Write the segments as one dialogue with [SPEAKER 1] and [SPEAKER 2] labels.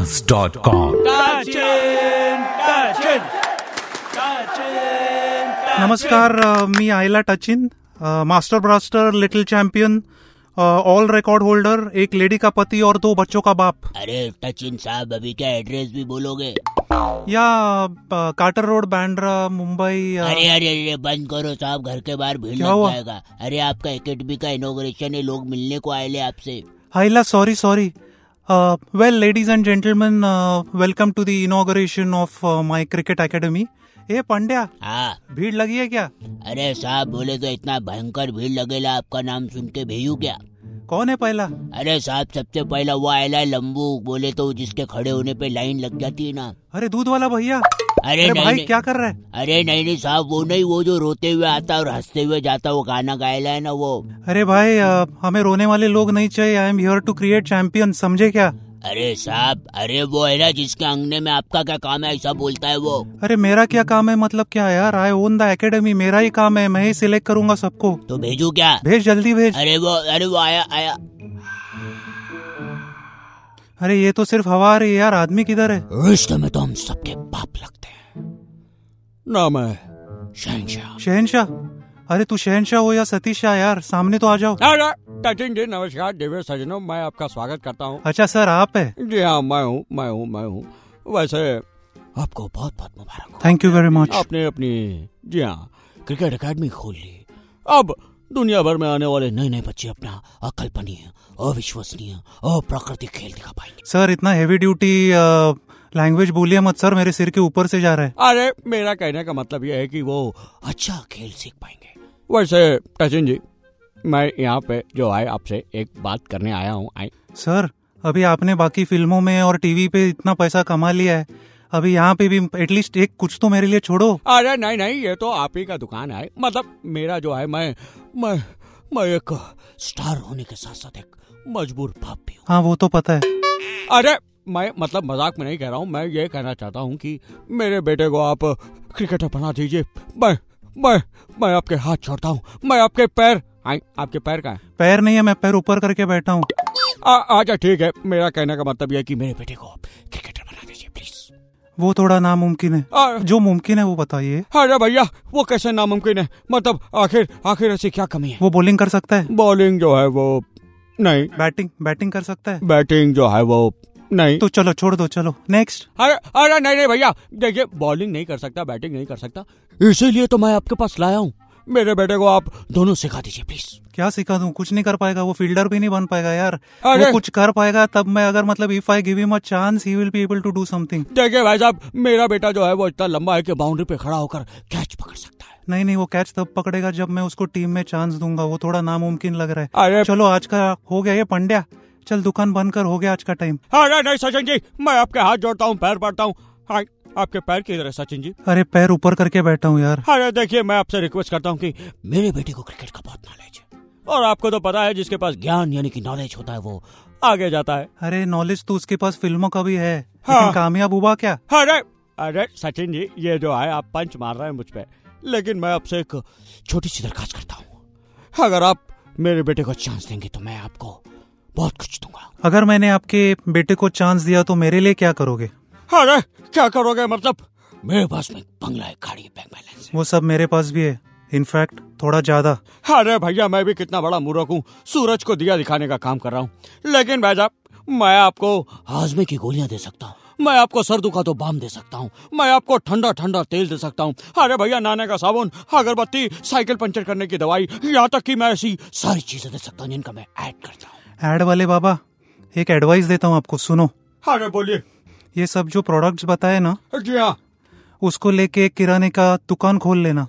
[SPEAKER 1] Artists.com.
[SPEAKER 2] नमस्कार, मी आयला टचिन, master blaster, little champion, all record holder, एक लेडी का पति और 2 बच्चों का बाप।
[SPEAKER 3] अरे टचिन साहब, अभी क्या एड्रेस भी बोलोगे?
[SPEAKER 2] या कार्टर रोड, बांद्रा, मुंबई।
[SPEAKER 3] अरे अरे अरे बंद करो साहब, घर के बाहर भीड़ लग जाएगा। अरे आपका एकेडमी का इनॉग्रेशन है, लोग मिलने को आए ले आपसे।
[SPEAKER 2] आयला sorry. Well ladies and gentleman, welcome to the inauguration of my cricket academy. ए पंड्या,
[SPEAKER 3] हाँ
[SPEAKER 2] भीड़ लगी है क्या?
[SPEAKER 3] अरे साहब बोले तो इतना भयंकर भीड़ लगेला, आपका नाम सुन के भेजू क्या?
[SPEAKER 2] कौन है पहला?
[SPEAKER 3] अरे साहब सबसे पहला वो आयला लंबू, बोले तो जिसके खड़े होने पे लाइन लग जाती है ना।
[SPEAKER 2] अरे दूध वाला भैया।
[SPEAKER 3] अरे
[SPEAKER 2] भाई
[SPEAKER 3] नहीं,
[SPEAKER 2] क्या कर रहा है?
[SPEAKER 3] अरे नहीं साहब, वो नहीं, वो जो रोते हुए आता और हंसते हुए जाता, वो गाना गायला है ना वो।
[SPEAKER 2] अरे भाई, हमें रोने वाले लोग नहीं चाहिए। I am here to create champion, समझे क्या?
[SPEAKER 3] अरे साहब, अरे वो है ना जिसके अंगने में आपका क्या काम है, ऐसा बोलता है वो।
[SPEAKER 2] अरे मेरा क्या काम है मतलब क्या यार? आई ओन द एकेडमी, मेरा ही काम है, मैं ही सिलेक्ट करूंगा सबको।
[SPEAKER 3] तो भेजू क्या?
[SPEAKER 2] भेज, जल्दी भेज।
[SPEAKER 3] अरे वो आया।
[SPEAKER 2] अरे ये तो सिर्फ हवा आ रही है यार, आदमी किधर है?
[SPEAKER 3] रिश्ते में तो हम सबके बाप लगते हैं। नाम है शहनशाह।
[SPEAKER 2] शहनशाह? अरे तू शहनशाह हो या सतीश शाह यार, सामने तो आ जाओ।
[SPEAKER 4] टचिन जी नमस्कार, देवी सजनों, मैं आपका स्वागत करता हूँ।
[SPEAKER 2] अच्छा सर, आप है?
[SPEAKER 4] जी हाँ, मैं हूँ। वैसे आपको बहुत बहुत मुबारक हो।
[SPEAKER 2] Thank you very much.
[SPEAKER 4] आपने अपनी जी हाँ क्रिकेट एकेडमी खोल ली। अब दुनिया भर में आने वाले नए नए बच्चे अपना अकल्पनीय, अविश्वसनीय, अप्राकृतिक खेल दिखा पाएंगे।
[SPEAKER 2] सर इतना हेवी ड्यूटी लैंग्वेज बोलिए मत सर, मेरे सिर के ऊपर से जा रहा है।
[SPEAKER 4] अरे मेरा कहने का मतलब यह है कि वो अच्छा खेल सीख पाएंगे। वैसे टचिन जी, मैं यहाँ पे जो है आपसे एक बात करने आया हूँ।
[SPEAKER 2] सर अभी आपने बाकी फिल्मों में और टीवी पे इतना पैसा कमा लिया है, अभी यहाँ पे भी एटलीस्ट एक कुछ तो मेरे लिए छोड़ो।
[SPEAKER 4] अरे नहीं, ये तो आप ही का दुकान है। मतलब मेरा जो है, मैं एक स्टार होने के साथ साथ एक मजबूर बाप भी हूँ।
[SPEAKER 2] हाँ वो तो पता है।
[SPEAKER 4] अरे मैं मतलब मजाक में नहीं कह रहा हूँ, मैं ये कहना चाहता हूँ कि मेरे बेटे को आप क्रिकेटर बना दीजिए। मैं आपके हाथ छोड़ता हूँ, मैं आपके पैर। आपके पैर कहाँ है?
[SPEAKER 2] पैर नहीं है, मैं पैर ऊपर करके बैठा हूँ।
[SPEAKER 4] अच्छा ठीक है, मेरा कहने का मतलब यह है कि मेरे बेटे को आप क्रिकेटर बना दीजिए प्लीज।
[SPEAKER 2] वो थोड़ा नामुमकिन है, जो मुमकिन है वो बताइए।
[SPEAKER 4] अरे भैया, वो कैसे नामुमकिन है? मतलब आखिर ऐसी क्या कमी है?
[SPEAKER 2] वो बॉलिंग कर सकता है?
[SPEAKER 4] बॉलिंग जो है वो नहीं।
[SPEAKER 2] बैटिंग कर सकता है?
[SPEAKER 4] बैटिंग जो है वो नहीं।
[SPEAKER 2] तो चलो छोड़ दो, चलो नेक्स्ट।
[SPEAKER 4] अरे नहीं भैया, देखिए बॉलिंग नहीं कर सकता, बैटिंग नहीं कर सकता, इसीलिए तो मैं आपके पास लाया हूँ। मेरे बेटे को आप दोनों सिखा दीजिए प्लीज। क्या
[SPEAKER 2] सिखा दूं? कुछ नहीं कर पाएगा, वो फील्डर भी नहीं बन पाएगा यार। वो कुछ कर पाएगा तब मैं, अगर मतलब if I give him a chance he will be able to do something.
[SPEAKER 4] देखिए भाई साहब, मेरा बेटा जो है वो इतना लंबा है कि बाउंड्री पे खड़ा होकर कैच पकड़ सकता है।
[SPEAKER 2] नहीं, वो कैच तब पकड़ेगा जब मैं उसको टीम में चांस दूंगा, वो थोड़ा नामुमकिन लग रहा है। चलो आज का हो गया ये पंड्या, चल दुकान बंद कर, हो गया आज का टाइम।
[SPEAKER 4] अरे नहीं सचिन जी, मैं आपके हाथ जोड़ता हूँ, पैर पड़ता हूँ। आपके पैर किधर है सचिन जी?
[SPEAKER 2] अरे पैर ऊपर करके बैठा हूँ यार।
[SPEAKER 4] अरे देखिए, मैं आपसे रिक्वेस्ट करता हूँ कि मेरे बेटे को क्रिकेट का बहुत नॉलेज है, और आपको तो पता है जिसके पास ज्ञान यानी कि नॉलेज होता है वो आगे जाता है।
[SPEAKER 2] अरे नॉलेज तो उसके पास फिल्मों का भी है, लेकिन कामयाब हुआ क्या?
[SPEAKER 4] अरे सचिन जी, ये जो है आप पंच मार रहे हैं मुझ पे, लेकिन मैं आपसे एक छोटी सी दरखास्त करता हूँ। अगर आप मेरे बेटे को चांस देंगे तो मैं आपको बहुत कुछ दूंगा।
[SPEAKER 2] अगर मैंने आपके बेटे को चांस दिया तो मेरे लिए क्या करोगे?
[SPEAKER 4] अरे क्या करोगे मतलब? मेरे पास में बंगला है, गाड़ी है, बैंक बैलेंस है।
[SPEAKER 2] वो सब मेरे पास भी है, इनफैक्ट थोड़ा ज्यादा।
[SPEAKER 4] अरे भैया, मैं भी कितना बड़ा मूर्ख हूँ, सूरज को दिया दिखाने का काम कर रहा हूँ। लेकिन भाई साहब, मैं आपको हाजमे की गोलियां दे सकता हूँ, मैं आपको सर दुखा तो बाम दे सकता हूँ, मैं आपको ठंडा ठंडा तेल दे सकता हूँ। अरे भैया, नहाने का साबुन, अगरबत्ती, साइकिल पंचर करने की दवाई, यहाँ तक कि मैं ऐसी सारी चीजें दे सकता हूँ जिनका मैं ऐड करता हूँ।
[SPEAKER 2] ऐड वाले बाबा, एक एडवाइस देता हूँ आपको, सुनो।
[SPEAKER 4] अरे बोलिए।
[SPEAKER 2] ये सब जो प्रोडक्ट्स बताए ना,
[SPEAKER 4] जी हाँ,
[SPEAKER 2] उसको लेके एक किराने का दुकान खोल लेना।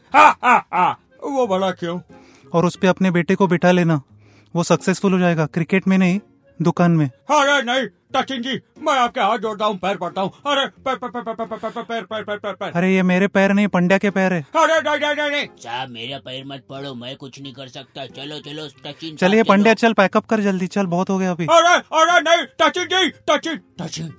[SPEAKER 4] वो भला क्यों?
[SPEAKER 2] और उस पे अपने बेटे को बिठा लेना, वो सक्सेसफुल हो जाएगा, क्रिकेट में नहीं दुकान में।
[SPEAKER 4] अरे नहीं टचिन जी, मैं आपके हाथ जोड़ता हूँ, पैर पड़ता हूँ। अरे पैर।
[SPEAKER 2] अरे ये मेरे पैर नहीं, पंड्या के पैर है।
[SPEAKER 4] अरे नहीं
[SPEAKER 3] साहब, मेरा पैर मत पड़ो, मैं कुछ नहीं कर सकता। चलो टचिन।
[SPEAKER 2] चलिए पंड्या, चल पैकअप कर जल्दी, चल बहुत हो गया अभी।
[SPEAKER 4] अरे नहीं टचिन जी, टचिन।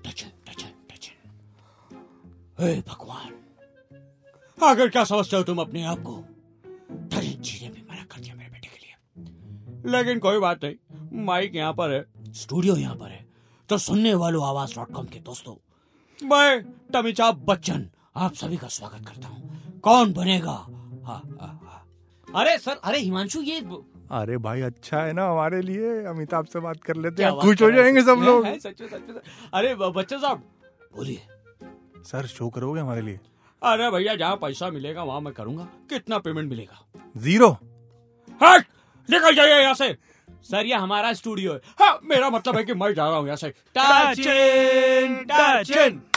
[SPEAKER 4] हे भगवान, आखिर क्या समझते हो तुम अपने आप को? टचिन जी ने भी मना कर दिया मेरे बेटे के लिए, लेकिन कोई बात नहीं, माइक यहाँ पर है, स्टूडियो यहाँ पर है, तो सुनने वालों आवाज.com के दोस्तों, मैं टमीचाप बच्चन आप सभी का स्वागत करता हूँ। कौन बनेगा?
[SPEAKER 1] अरे सर, अरे हिमांशु, ये
[SPEAKER 5] अरे भाई अच्छा है ना हमारे लिए, अमिताभ से बात कर लेते हैं,
[SPEAKER 4] क्या
[SPEAKER 5] खुश हो जाएंगे सब लोग।
[SPEAKER 4] सच में। अरे बच्चन साहब बोलिए।
[SPEAKER 5] सर शो करोगे हमारे लिए?
[SPEAKER 4] अरे भैया, जहाँ पैसा मिलेगा वहाँ मैं करूँगा। कितना पेमेंट मिलेगा?
[SPEAKER 5] 0।
[SPEAKER 4] हट, निकल जाइए यहाँ से।
[SPEAKER 1] सर, ये हमारा स्टूडियो है।
[SPEAKER 4] हाँ, मेरा मतलब है कि मैं जा रहा हूँ यहाँ से।
[SPEAKER 1] टचिन, टचिन।